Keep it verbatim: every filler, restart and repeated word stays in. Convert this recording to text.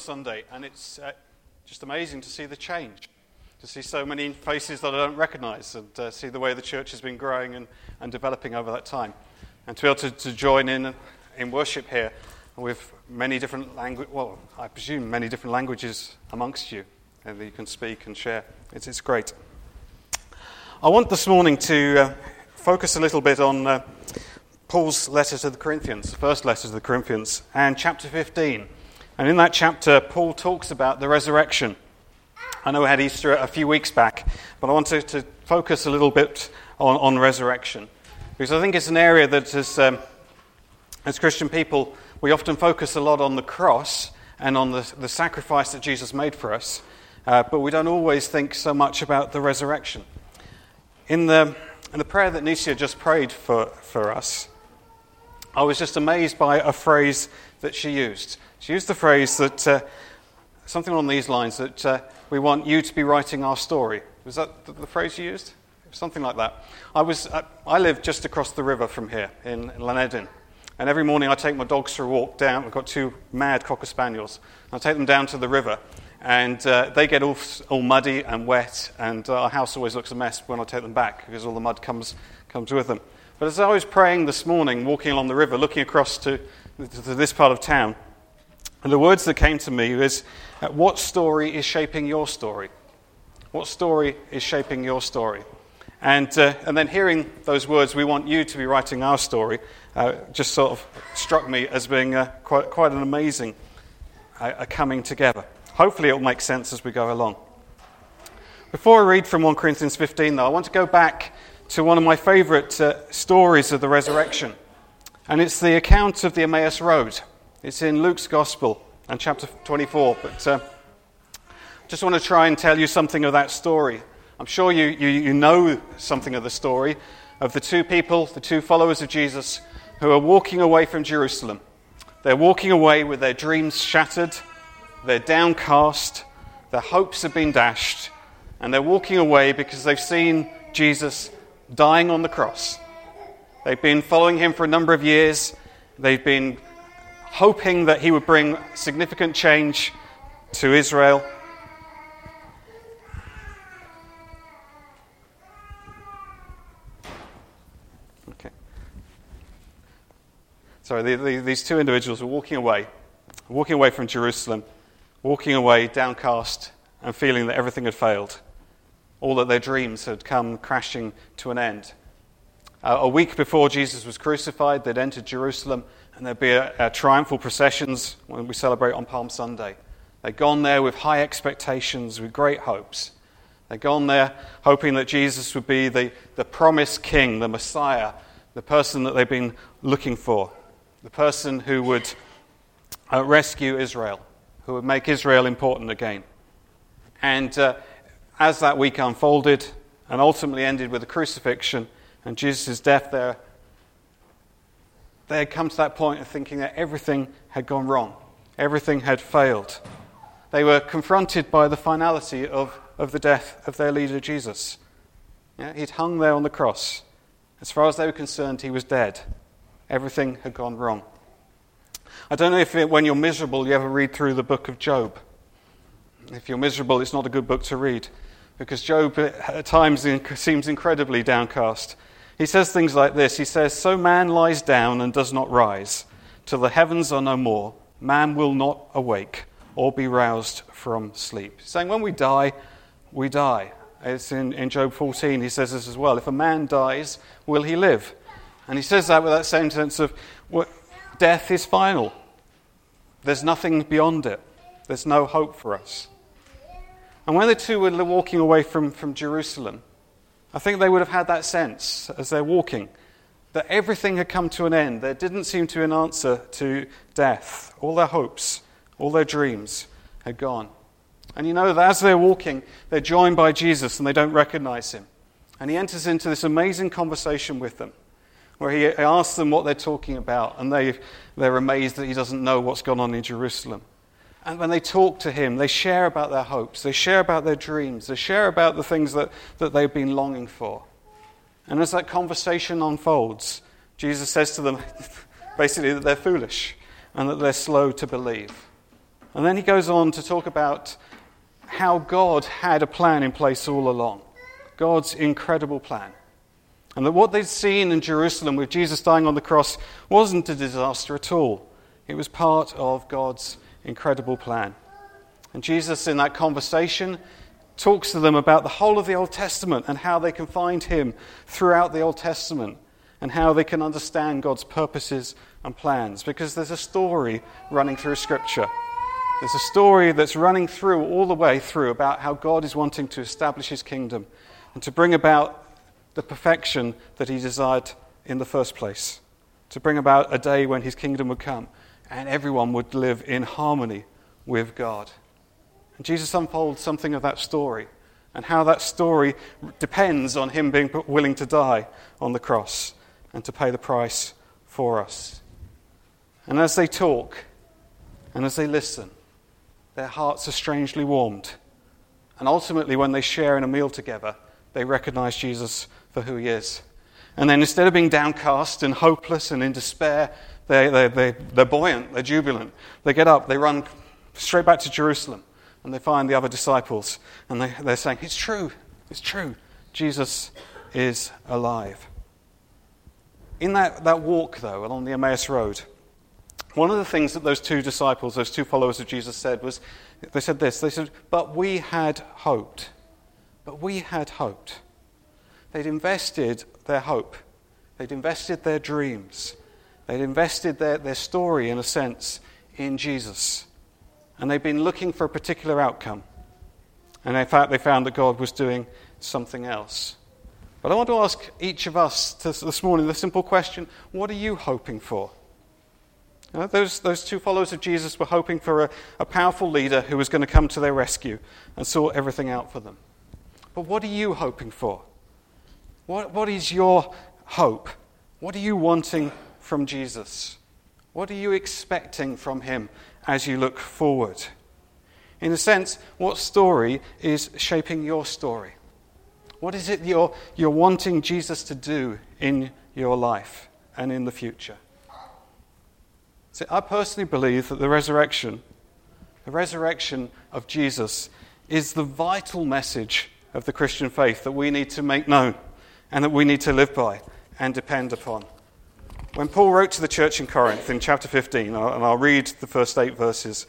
Sunday, and it's uh, just amazing to see the change, to see so many faces that I don't recognise, and uh, see the way the church has been growing and, and developing over that time. And to be able to, to join in in worship here with many different language, well, I presume many different languages amongst you, and that you can speak and share. It's, it's great. I want this morning to uh, focus a little bit on uh, Paul's letter to the Corinthians, the first letter to the Corinthians, and chapter fifteen. And in that chapter, Paul talks about the resurrection. I know we had Easter a few weeks back, but I want to, to focus a little bit on, on resurrection, because I think it's an area that as, um, as Christian people, we often focus a lot on the cross and on the, the sacrifice that Jesus made for us, uh, but we don't always think so much about the resurrection. In the, in the prayer that Nisha just prayed for, for us, I was just amazed by a phrase that she used. She used the phrase that, uh, something along these lines, that uh, we want you to be writing our story. Was that the, the phrase you used? Something like that. I was uh, I live just across the river from here in, in Llanedin, and every morning I take my dogs for a walk down. I've got two mad Cocker Spaniels. I take them down to the river, and uh, they get all, all muddy and wet, and uh, our house always looks a mess when I take them back because all the mud comes comes with them. But as I was praying this morning, walking along the river, looking across to, to this part of town, and the words that came to me is, uh, what story is shaping your story? What story is shaping your story? And uh, and then hearing those words, we want you to be writing our story, uh, just sort of struck me as being uh, quite quite an amazing uh, a coming together. Hopefully it will make sense as we go along. Before I read from First Corinthians fifteen, though, I want to go back to one of my favourite uh, stories of the resurrection. And it's the account of the Emmaus Road. It's in Luke's Gospel and chapter twenty-four. But uh, I just want to try and tell you something of that story. I'm sure you, you, you know something of the story of the two people, the two followers of Jesus, who are walking away from Jerusalem. They're walking away with their dreams shattered, they're downcast, their hopes have been dashed, and they're walking away because they've seen Jesus dying on the cross. They've been following him for a number of years. They've been hoping that he would bring significant change to Israel. Okay. Sorry, the, the, these two individuals were walking away, walking away from Jerusalem, walking away downcast and feeling that everything had failed. All that their dreams had come crashing to an end. Uh, a week before Jesus was crucified, they'd entered Jerusalem, and there'd be a, a triumphal processions when we celebrate on Palm Sunday. They'd gone there with high expectations, with great hopes. They'd gone there hoping that Jesus would be the, the promised king, the Messiah, the person that they've been looking for, the person who would uh, rescue Israel, who would make Israel important again. And uh, as that week unfolded and ultimately ended with the crucifixion and Jesus' death there, they had come to that point of thinking that everything had gone wrong. Everything had failed. They were confronted by the finality of, of the death of their leader, Jesus. Yeah, he'd hung there on the cross. As far as they were concerned, he was dead. Everything had gone wrong. I don't know if it, when you're miserable, you ever read through the book of Job. If you're miserable, it's not a good book to read, because Job at times seems incredibly downcast. He says things like this. He says, "So man lies down and does not rise, till the heavens are no more. Man will not awake or be roused from sleep." He's saying when we die, we die. It's in, in Job fourteen, he says this as well. If a man dies, will he live? And he says that with that same sense of well, death is final. There's nothing beyond it. There's no hope for us. And when the two were walking away from, from Jerusalem, I think they would have had that sense as they're walking, that everything had come to an end. There didn't seem to be an answer to death. All their hopes, all their dreams had gone. And you know that as they're walking, they're joined by Jesus and they don't recognize him. And he enters into this amazing conversation with them, where he asks them what they're talking about, and they, they're amazed that he doesn't know what's gone on in Jerusalem. And when they talk to him, they share about their hopes, they share about their dreams, they share about the things that, that they've been longing for. And as that conversation unfolds, Jesus says to them basically that they're foolish and that they're slow to believe. And then he goes on to talk about how God had a plan in place all along. God's incredible plan. And that what they'd seen in Jerusalem with Jesus dying on the cross wasn't a disaster at all. It was part of God's incredible plan. And Jesus, in that conversation, talks to them about the whole of the Old Testament and how they can find him throughout the Old Testament and how they can understand God's purposes and plans. Because there's a story running through Scripture. There's a story that's running through all the way through about how God is wanting to establish his kingdom and to bring about the perfection that he desired in the first place. To bring about a day when his kingdom would come and everyone would live in harmony with God. And Jesus unfolds something of that story and how that story depends on him being willing to die on the cross and to pay the price for us. And as they talk and as they listen, their hearts are strangely warmed. And ultimately, when they share in a meal together, they recognize Jesus for who he is. And then instead of being downcast and hopeless and in despair, they, they, they, they're buoyant, they're jubilant. They get up, they run straight back to Jerusalem, and they find the other disciples. And they, they're saying, it's true, it's true. Jesus is alive. In that, that walk, though, along the Emmaus Road, one of the things that those two disciples, those two followers of Jesus said was, they said this, they said, but we had hoped. But we had hoped. They'd invested their hope. They'd invested their dreams. They'd invested their, their story, in a sense, in Jesus. And they'd been looking for a particular outcome. And in fact, they found that God was doing something else. But I want to ask each of us this morning the simple question, what are you hoping for? You know, those, those two followers of Jesus were hoping for a, a powerful leader who was going to come to their rescue and sort everything out for them. But what are you hoping for? What, what is your hope? What are you wanting from Jesus? What are you expecting from him as you look forward? In a sense, what story is shaping your story? What is it you're, you're wanting Jesus to do in your life and in the future? See, I personally believe that the resurrection, the resurrection of Jesus, is the vital message of the Christian faith that we need to make known and that we need to live by and depend upon. When Paul wrote to the church in Corinth in chapter fifteen, and I'll read the first eight verses